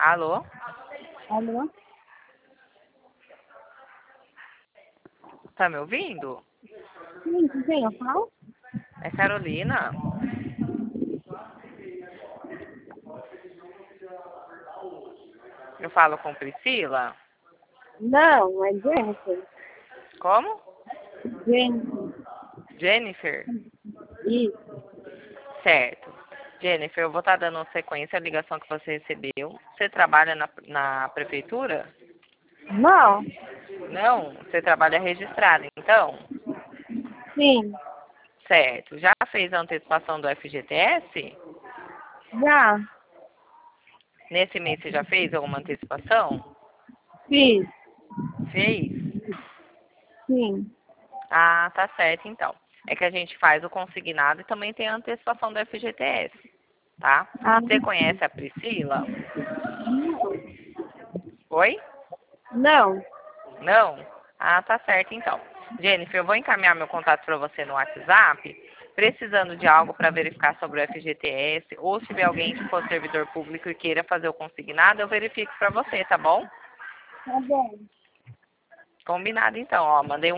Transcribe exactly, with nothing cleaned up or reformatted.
Alô? Alô? Tá me ouvindo? Sim, com quem eu falo? É Carolina? Eu falo com Priscila? Não, é Jennifer. Como? Jennifer. Jennifer? Isso. Certo. Jennifer, eu vou estar dando sequência à ligação que você recebeu. Você trabalha na, na prefeitura? Não. Não? Você trabalha registrada, então? Sim. Certo. Já fez a antecipação do F G T S? Já. Nesse mês você já fez alguma antecipação? Fiz. Fez? Sim. Ah, tá certo, então. É que a gente faz o consignado e também tem a antecipação do F G T S, tá? Ah, Você conhece a Priscila? não. Oi? Não. Não? Ah, tá certo, então. Jennifer, eu vou encaminhar meu contato para você no WhatsApp, precisando de algo para verificar sobre o F G T S, ou se tiver alguém que for servidor público e queira fazer o consignado, eu verifico para você, tá bom? Tá bom. Combinado, então, ó. Mandei um